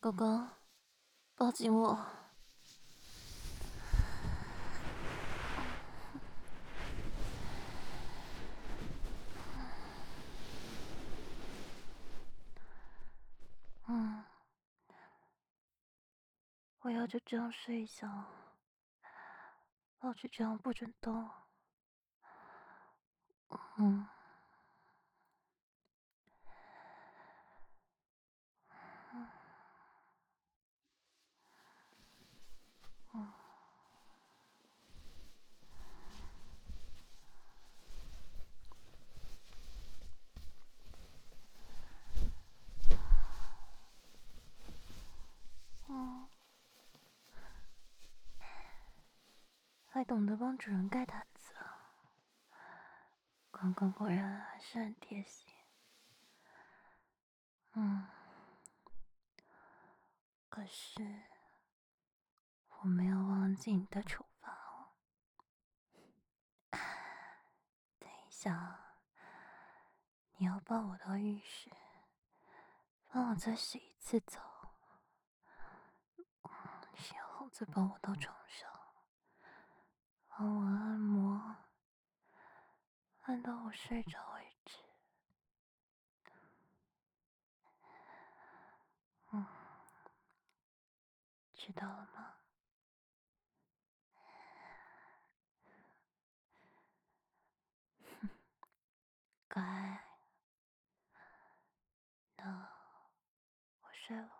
狗狗，抱紧我。我要就这样睡一觉，老子这样不准动。嗯。还懂得帮主人盖毯子，刚刚果然还是很贴心。可是我没有忘记你的处罚哦。等一下，你要抱我到浴室，帮我再洗一次澡，洗后再抱我到床上，帮我按摩，按到我睡着为止。知道了吗？乖，那我睡了。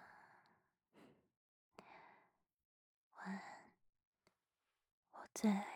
晚安，我最爱